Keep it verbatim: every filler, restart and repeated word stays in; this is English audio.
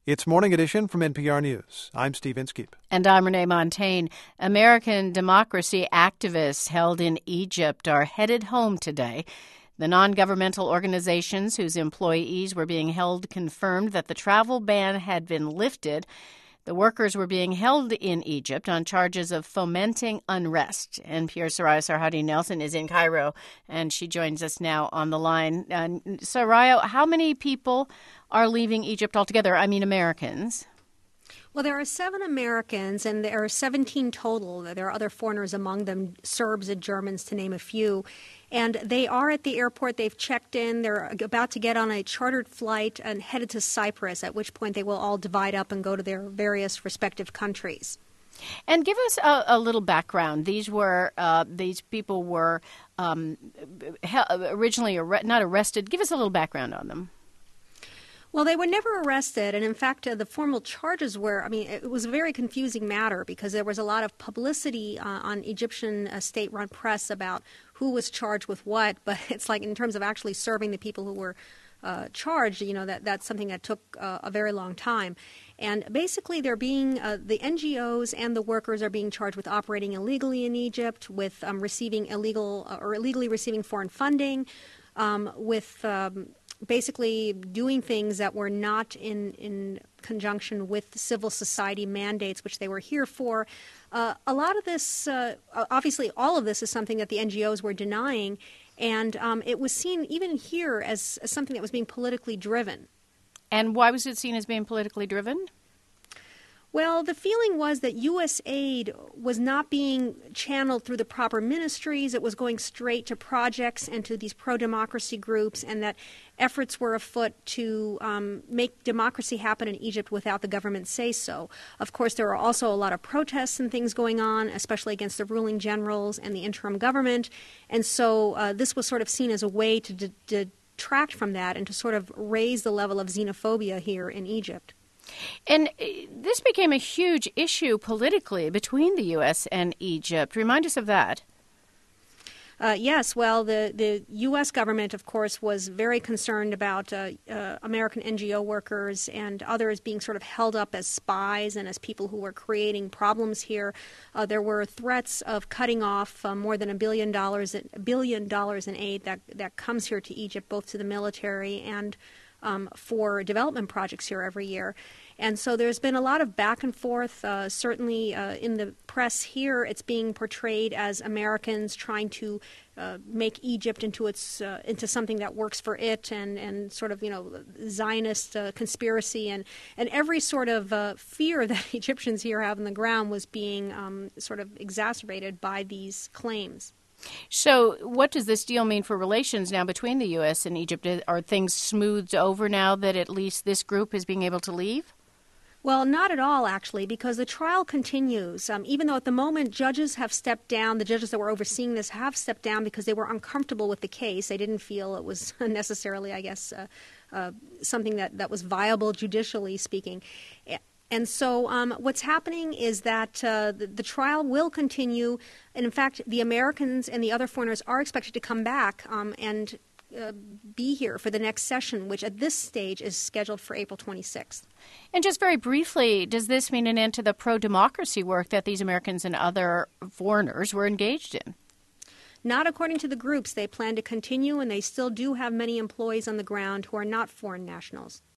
It's Morning Edition from N P R News. I'm Steve Inskeep. And I'm Renee Montagne. American democracy activists held in Egypt are headed home today. The non-governmental organizations whose employees were being held confirmed that the travel ban had been lifted. The workers were being held in Egypt on charges of fomenting unrest. N P R's Soraya Sarhadi Nelson is in Cairo, and she joins us now on the line. Uh, Soraya, how many people are leaving Egypt altogether? I mean, Americans. Well, there are seven Americans, and there are seventeen total. There are other foreigners among them, Serbs and Germans, to name a few. And they are at the airport. They've checked in. They're about to get on a chartered flight and headed to Cyprus, at which point they will all divide up and go to their various respective countries. And give us a, a little background. These were uh, these people were um, originally ar- not arrested. Give us a little background on them. Well, they were never arrested, and in fact, uh, the formal charges were, I mean, it was a very confusing matter because there was a lot of publicity uh, on Egyptian uh, state-run press about who was charged with what, but it's like in terms of actually serving the people who were uh, charged, you know, that that's something that took uh, a very long time. And basically, they're being, uh, the N G Os and the workers are being charged with operating illegally in Egypt, with um, receiving illegal uh, or illegally receiving foreign funding, um, with... Um, basically doing things that were not in, in conjunction with civil society mandates, which they were here for. Uh, a lot of this, uh, obviously all of this is something that the N G Os were denying, and um, it was seen even here as, as something that was being politically driven. And why was it seen as being politically driven? Well, the feeling was that U S aid was not being channeled through the proper ministries. It was going straight to projects and to these pro-democracy groups, and that efforts were afoot to um, make democracy happen in Egypt without the government say so. Of course, there were also a lot of protests and things going on, especially against the ruling generals and the interim government. And so uh, this was sort of seen as a way to d- detract from that and to sort of raise the level of xenophobia here in Egypt. And this became a huge issue politically between the U S and Egypt. Remind us of that. Uh, yes, well, the, the U S government, of course, was very concerned about uh, uh, American N G O workers and others being sort of held up as spies and as people who were creating problems here. Uh, there were threats of cutting off uh, more than a billion dollars, a billion dollars in aid that, that comes here to Egypt, both to the military and Um, for development projects here every year. And so there's been a lot of back and forth. Uh, certainly uh, in the press here, it's being portrayed as Americans trying to uh, make Egypt into its uh, into something that works for it, and, and sort of, you know, Zionist uh, conspiracy, and, and every sort of uh, fear that Egyptians here have on the ground was being um, sort of exacerbated by these claims. So what does this deal mean for relations now between the U S and Egypt? Are things smoothed over now that at least this group is being able to leave? Well, not at all, actually, because the trial continues. Um, even though at the moment judges have stepped down, the judges that were overseeing this have stepped down because they were uncomfortable with the case. They didn't feel it was necessarily, I guess, uh, uh, something that, that was viable judicially speaking. And so um, what's happening is that uh, the, the trial will continue. And in fact, the Americans and the other foreigners are expected to come back um, and uh, be here for the next session, which at this stage is scheduled for April twenty-sixth. And just very briefly, does this mean an end to the pro-democracy work that these Americans and other foreigners were engaged in? Not according to the groups. They plan to continue, and they still do have many employees on the ground who are not foreign nationals.